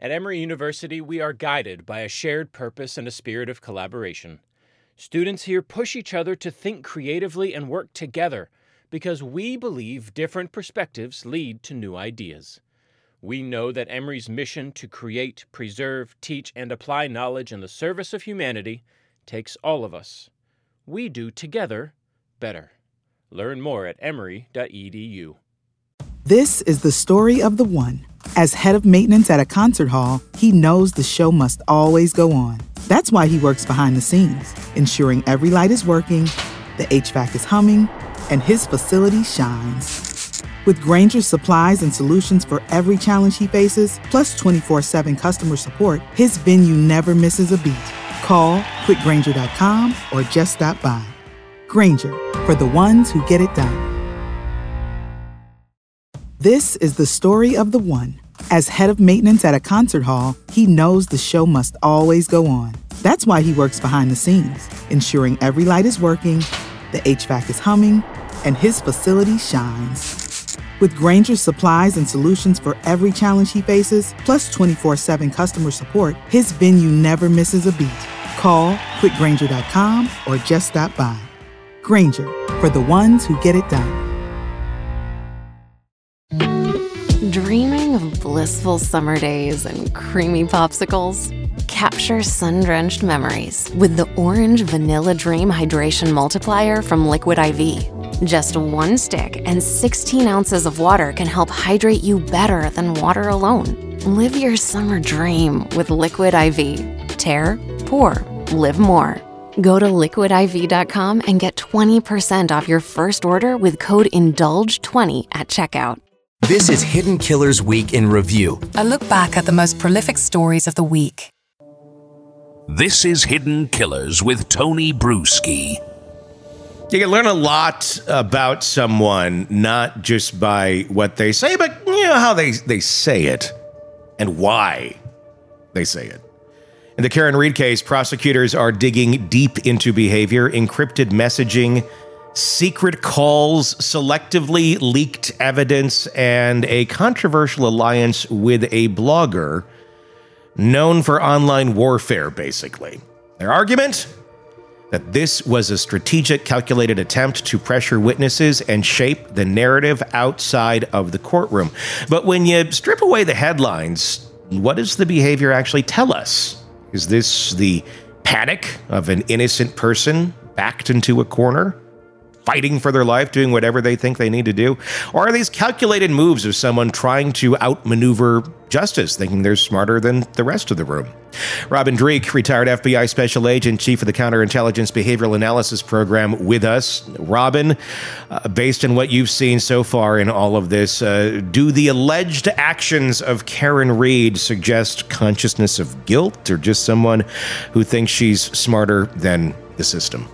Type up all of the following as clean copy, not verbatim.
At Emory University, we are guided by a shared purpose and a spirit of collaboration. Students here push each other to think creatively and work together because we believe different perspectives lead to new ideas. We know that Emory's mission to create, preserve, teach, and apply knowledge in the service of humanity takes all of us. We do together better. Learn more at emory.edu. This is the story of the one. As head of maintenance at a concert hall, he knows the show must always go on. That's why he works behind the scenes, ensuring every light is working, the HVAC is humming, and his facility shines. With Grainger's supplies and solutions for every challenge he faces, plus 24/7 customer support, his venue never misses a beat. Call quickgrainger.com or just stop by. Grainger, for the ones who get it done. This is the story of the one. As head of maintenance at a concert hall, he knows the show must always go on. That's why he works behind the scenes, ensuring every light is working, the HVAC is humming, and his facility shines. With Grainger's supplies and solutions for every challenge he faces, plus 24/7 customer support, his venue never misses a beat. Call quickgrainger.com or just stop by. Grainger, for the ones who get it done. Dreaming of blissful summer days and creamy popsicles? Capture sun-drenched memories with the Orange Vanilla Dream Hydration Multiplier from Liquid IV. Just one stick and 16 ounces of water can help hydrate you better than water alone. Live your summer dream with Liquid IV. Tear, pour, live more. Go to liquidiv.com and get 20% off your first order with code INDULGE20 at checkout. This is Hidden Killers Week in Review. A look back at the most prolific stories of the week. This is Hidden Killers with Tony Bruschi. You can learn a lot about someone, not just by what they say, but how they say it and why they say it. In the Karen Read case, prosecutors are digging deep into behavior, encrypted messaging, secret calls, selectively leaked evidence, and a controversial alliance with a blogger known for online warfare, basically. Their argument? That this was a strategic, calculated attempt to pressure witnesses and shape the narrative outside of the courtroom. But when you strip away the headlines, what does the behavior actually tell us? Is this the panic of an innocent person backed into a corner, fighting for their life, doing whatever they think they need to do? Or are these calculated moves of someone trying to outmaneuver justice, thinking they're smarter than the rest of the room? Robin Dreeke, retired FBI special agent, chief of the Counterintelligence Behavioral Analysis Program, with us. Robin, based on what you've seen so far in all of this, do the alleged actions of Karen Read suggest consciousness of guilt, or just someone who thinks she's smarter than the system?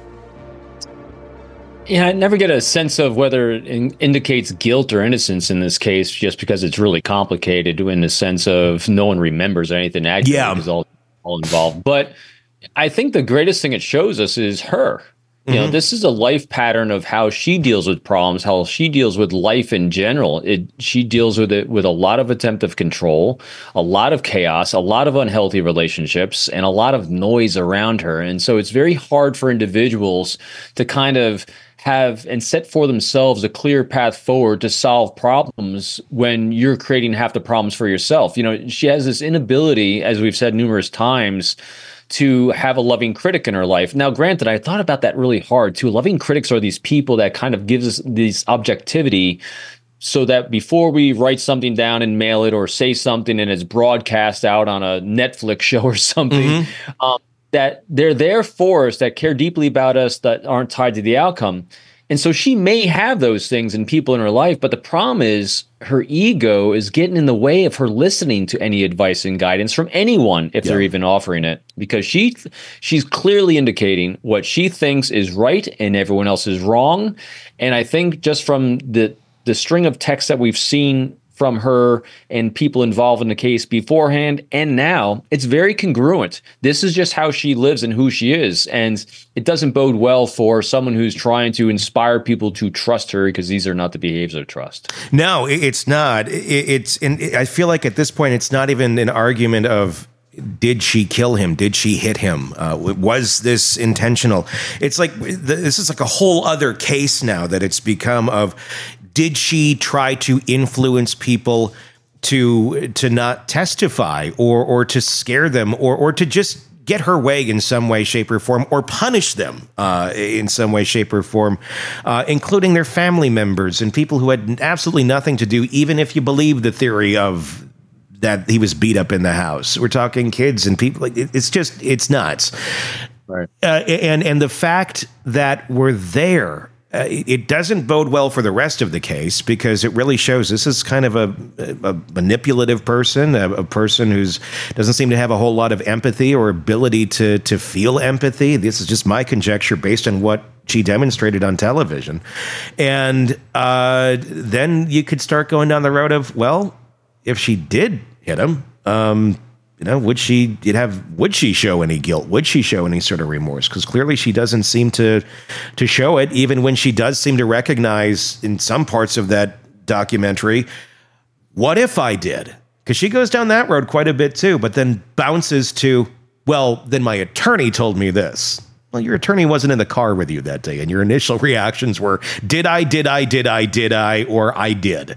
Yeah, I never get a sense of whether it indicates guilt or innocence in this case, just because it's really complicated in the sense of no one remembers anything accurate is all involved. But I think the greatest thing it shows us is her. You know, this is a life pattern of how she deals with problems, how she deals with life in general. She deals with it with a lot of attempt of control, a lot of chaos, a lot of unhealthy relationships, and a lot of noise around her. And so it's very hard for individuals to kind of have and set for themselves a clear path forward to solve problems when you're creating half the problems for yourself. You know, she has this inability, as we've said numerous times, to have a loving critic in her life. Now, granted, I thought about that really hard too. Loving critics are these people that kind of gives us this objectivity so that before we write something down and mail it or say something and it's broadcast out on a Netflix show or something, that they're there for us, that care deeply about us, that aren't tied to the outcome. And so she may have those things in people in her life, but the problem is her ego is getting in the way of her listening to any advice and guidance from anyone, if they're even offering it, because she's clearly indicating what she thinks is right and everyone else is wrong. And I think just from the string of texts that we've seen from her and people involved in the case beforehand and now, it's very congruent. This is just how she lives and who she is. And it doesn't bode well for someone who's trying to inspire people to trust her, because these are not the behaviors of trust. No, it's not. I feel like at this point, it's not even an argument of, did she kill him? Did she hit him? Was this intentional? It's like, this is like a whole other case now that it's become of, did she try to influence people to not testify or to scare them or to just get her way in some way, shape, or form, or punish them in some way, shape, or form, including their family members and people who had absolutely nothing to do, even if you believe the theory of that he was beat up in the house. We're talking kids and people. It's nuts. Right. And the fact that we're there, it doesn't bode well for the rest of the case, because it really shows this is kind of a manipulative person, a person who doesn't seem to have a whole lot of empathy or ability to feel empathy. This is just my conjecture based on what she demonstrated on television. And then you could start going down the road of, well, if she did hit him, would she show any guilt? Would she show any sort of remorse? Because clearly she doesn't seem to show it, even when she does seem to recognize in some parts of that documentary, what if I did? Because she goes down that road quite a bit too, but then bounces to, well, then my attorney told me this. Well, your attorney wasn't in the car with you that day, and your initial reactions were, did I, or I did.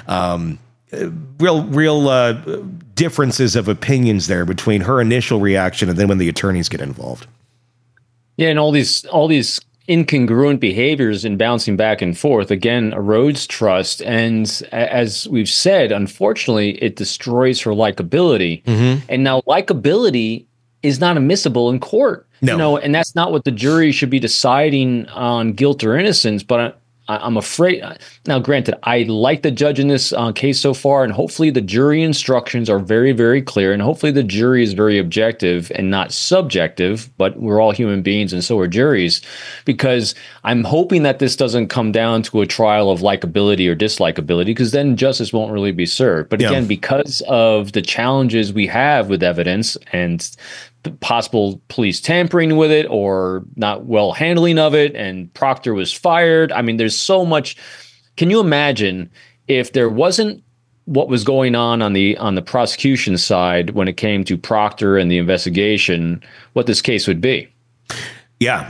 Real differences of opinions there between her initial reaction and then when the attorneys get involved. Yeah, and all these incongruent behaviors and bouncing back and forth again erodes trust, and as we've said, unfortunately, it destroys her likability. Mm-hmm. And now likability is not admissible in court. No. And that's not what the jury should be deciding on guilt or innocence. But I'm afraid. Now, granted, I like the judge in this case so far, and hopefully the jury instructions are very, very clear, and hopefully the jury is very objective and not subjective, but we're all human beings and so are juries, because I'm hoping that this doesn't come down to a trial of likability or dislikability, because then justice won't really be served. But again, because of the challenges we have with evidence and possible police tampering with it or not well handling of it, and Proctor was fired. I mean, there's so much. Can you imagine if there wasn't what was going on the prosecution side when it came to Proctor and the investigation, what this case would be? Yeah.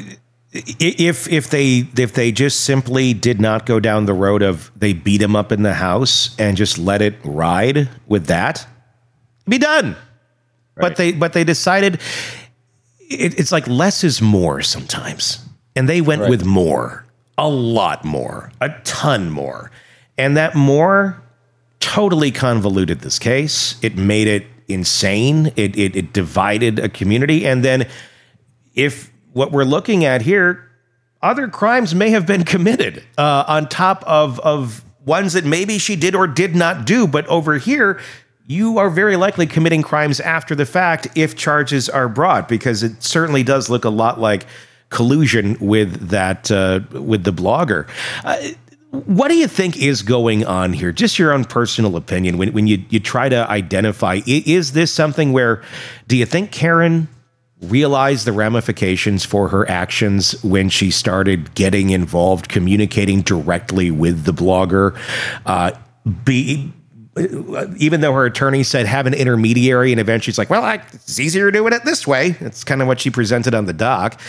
If they just simply did not go down the road of they beat him up in the house and just let it ride with that, be done. Right. But they decided it's like less is more sometimes. And they went with more, a lot more, a ton more. And that more totally convoluted this case. It made it insane. It divided a community. And then if what we're looking at here, other crimes may have been committed on top of ones that maybe she did or did not do. But over here, you are very likely committing crimes after the fact if charges are brought, because it certainly does look a lot like collusion with that, with the blogger. What do you think is going on here? Just your own personal opinion when you try to identify, is this something where, do you think Karen realized the ramifications for her actions when she started getting involved, communicating directly with the blogger, even though her attorney said have an intermediary, and eventually she's like, well, it's easier doing it this way. That's kind of what she presented on the doc.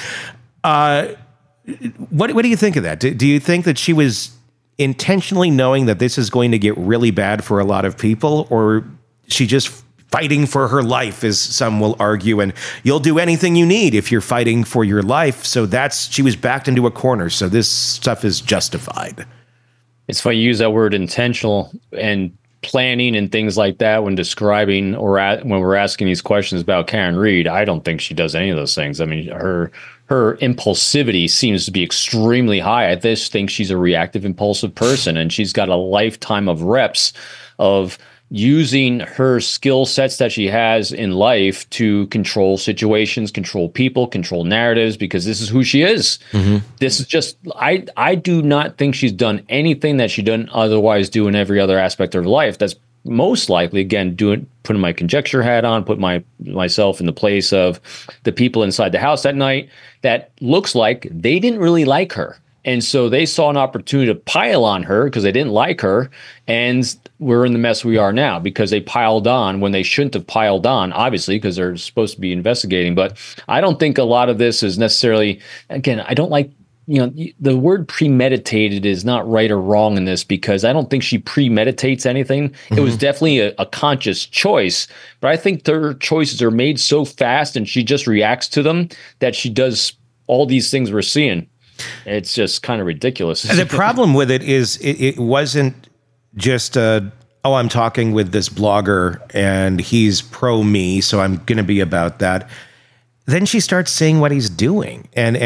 What do you think of that? Do you think that she was intentionally knowing that this is going to get really bad for a lot of people, or she just fighting for her life, as some will argue, and you'll do anything you need if you're fighting for your life? So she was backed into a corner. So this stuff is justified. It's funny you use that word intentional and planning and things like that when describing when we're asking these questions about Karen Read. I don't think she does any of those things. I mean, her impulsivity seems to be extremely high. I just think she's a reactive, impulsive person, and she's got a lifetime of reps of using her skill sets that she has in life to control situations, control people, control narratives, because this is who she is. This is just, I do not think she's done anything that she doesn't otherwise do in every other aspect of her life. That's most likely, again, putting my conjecture hat on, put myself in the place of the people inside the house that night, that looks like they didn't really like her. And so they saw an opportunity to pile on her because they didn't like her. And we're in the mess we are now because they piled on when they shouldn't have piled on, obviously, because they're supposed to be investigating. But I don't think a lot of this is necessarily, again, I don't like, the word premeditated is not right or wrong in this, because I don't think she premeditates anything. It was definitely a conscious choice, but I think their choices are made so fast and she just reacts to them that she does all these things we're seeing. It's just kind of ridiculous. And the problem with it is it wasn't just I'm talking with this blogger and he's pro me, so I'm going to be about that. Then she starts seeing what he's doing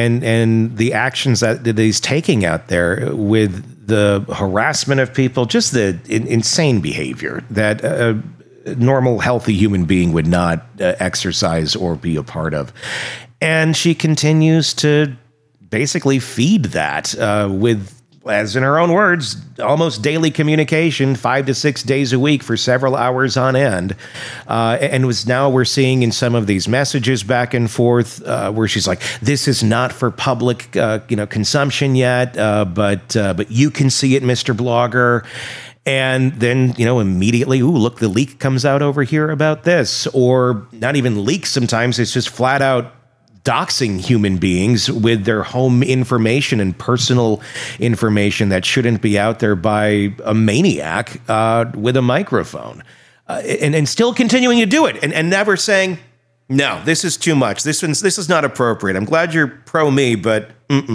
and the actions that he's taking out there with the harassment of people, just the insane behavior that a normal, healthy human being would not exercise or be a part of. And she continues to basically feed that with, as in her own words, almost daily communication, 5 to 6 days a week for several hours on end. And we're seeing in some of these messages back and forth where she's like, this is not for public consumption yet, but you can see it, Mr. Blogger. And then, immediately, look, the leak comes out over here about this. Or not even leaks sometimes, it's just flat out doxing human beings with their home information and personal information that shouldn't be out there by a maniac with a microphone, and still continuing to do it and never saying, no, this is too much. This is not appropriate. I'm glad you're pro me, but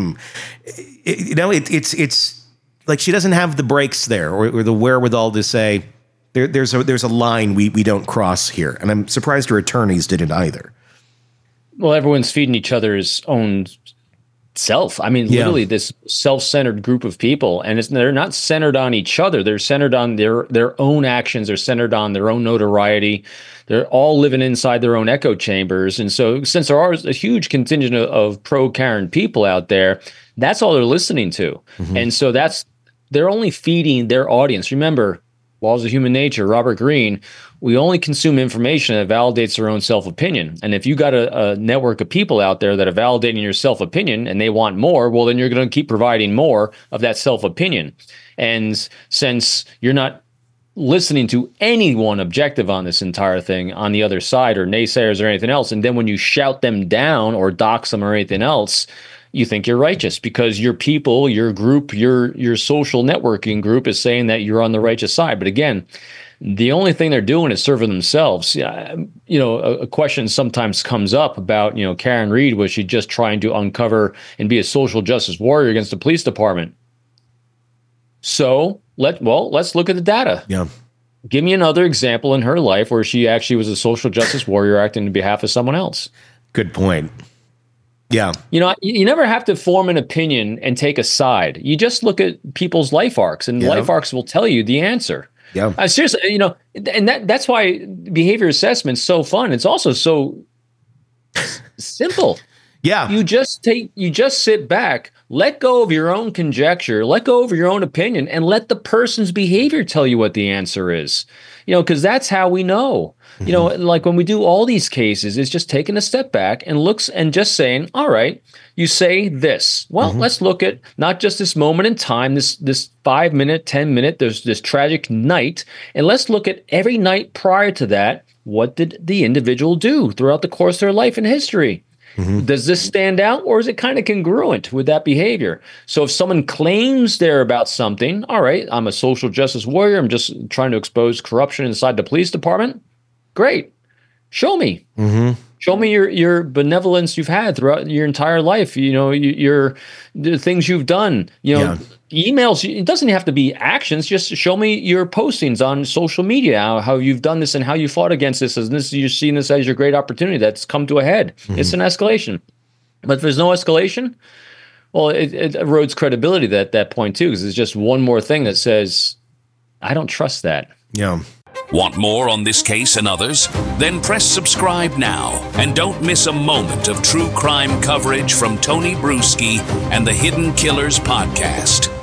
it's like she doesn't have the brakes there or the wherewithal to say there's a line we don't cross here. And I'm surprised her attorneys didn't either. Well, everyone's feeding each other's own self. I mean, literally this self-centered group of people, and they're not centered on each other. They're centered on their own actions. They're centered on their own notoriety. They're all living inside their own echo chambers. And so since there are a huge contingent of pro-Karen people out there, that's all they're listening to. And so they're only feeding their audience. Remember, Laws of Human Nature, Robert Greene, we only consume information that validates our own self-opinion. And if you got a network of people out there that are validating your self-opinion and they want more, well, then you're going to keep providing more of that self-opinion. And since you're not listening to anyone objective on this entire thing on the other side, or naysayers or anything else, and then when you shout them down or dox them or anything else, you think you're righteous because your people, your group, your social networking group is saying that you're on the righteous side. But again, the only thing they're doing is serving themselves. A question sometimes comes up about, Karen Read, was she just trying to uncover and be a social justice warrior against the police department? So let's look at the data. Yeah. Give me another example in her life where she actually was a social justice warrior acting on behalf of someone else. Good point. Yeah. You never have to form an opinion and take a side. You just look at people's life arcs, and life arcs will tell you the answer. Yeah. Seriously, and that's why behavior assessment's so fun. It's also so simple. Yeah. You just sit back, let go of your own conjecture, let go of your own opinion, and let the person's behavior tell you what the answer is. Because that's how we know. Like when we do all these cases, it's just taking a step back and looks and just saying, all right, you say this. Well, let's look at not just this moment in time, this 5 minute, 10 minute, there's this tragic night. And let's look at every night prior to that. What did the individual do throughout the course of their life and history? Does this stand out, or is it kind of congruent with that behavior? So if someone claims they're about something, all right, I'm a social justice warrior, I'm just trying to expose corruption inside the police department. Great. Show me. Show me your benevolence you've had throughout your entire life. The things you've done. Emails. It doesn't have to be actions. Just show me your postings on social media, how you've done this and how you fought against this. And you're seeing this as your great opportunity that's come to a head. It's an escalation. But if there's no escalation, well, it erodes credibility at that point too, because it's just one more thing that says, I don't trust that. Yeah. Want more on this case and others? Then press subscribe now and don't miss a moment of true crime coverage from Tony Bruschi and the Hidden Killers podcast.